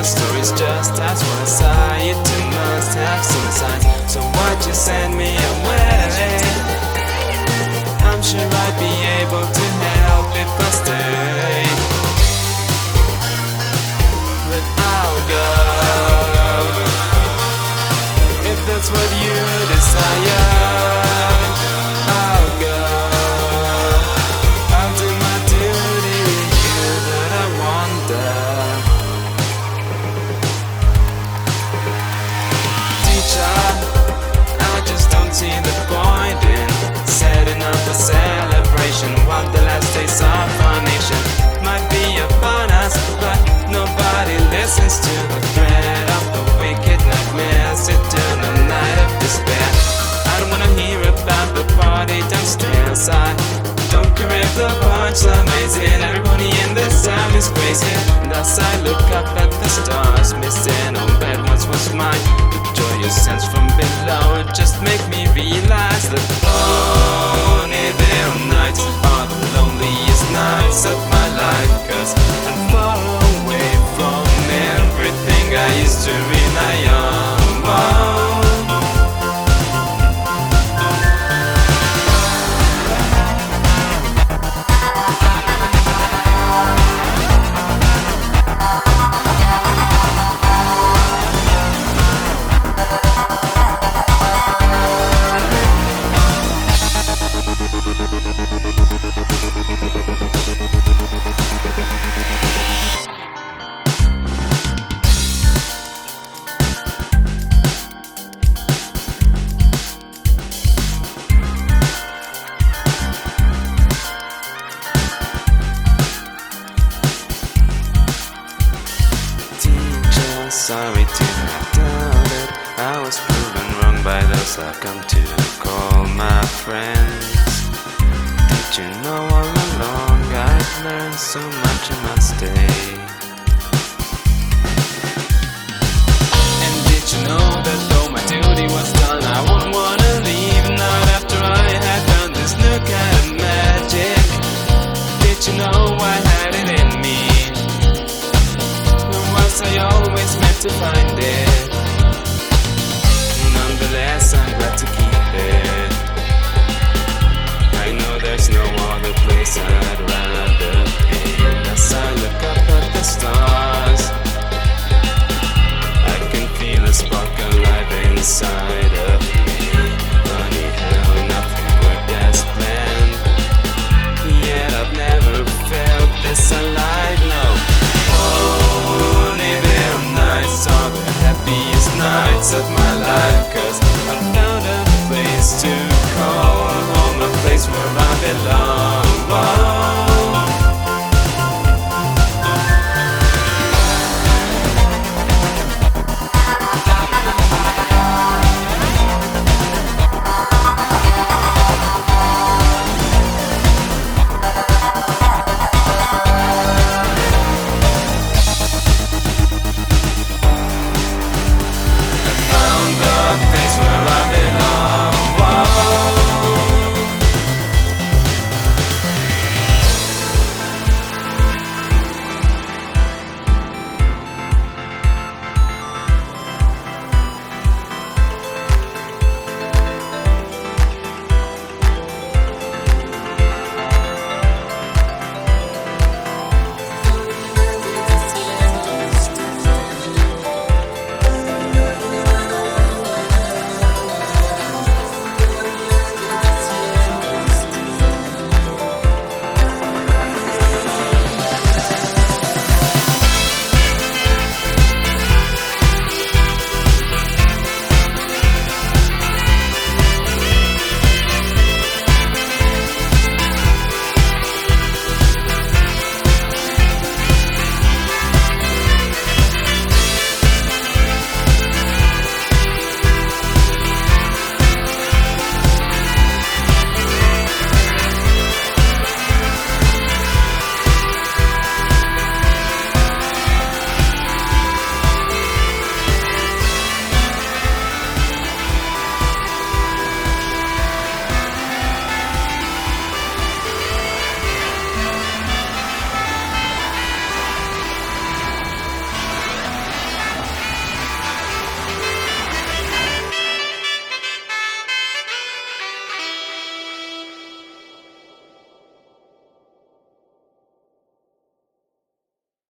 story's just as one side. You two must have some signs, so why'd you send me away? I'm sure I'd be able to help if I stay, but I'll go if that's what you desire. I'll go, I'll do my duty with you, but I wonder, teacher, I just don't see the point in setting up a celebration while the last days of our nation might be upon us, but nobody listens to the threat of the wicked nightmares, eternal night of despair. I don't wanna hear about the party downstairs. I don't care if the punchline amazing. Everybody in this town is crazy, and as I look up at the stars, missing on bad ones was mine. The joyous sense from below, it just make me realize that Ponyville nights are the loneliest nights of my life, 'cause I'm far away from everything I used to rely on. Sorry to have doubted, I was proven wrong by those I've come to call my friends. Did you know all along I've learned so much in my stay? And did you know that though my duty was done, I wouldn't wanna leave, not after I had done this new kind of magic? Did you know I had it in me? I always meant to find it. Nonetheless, I'm glad to keep it. I know there's no other place I'd rather be. As I look up at the stars, I can feel a spark alive inside of me. Funny how nothing worked as planned, yet I've never felt this alive, no. Are the happiest nights of my life, 'cause I found a place to call home, a place where I belong.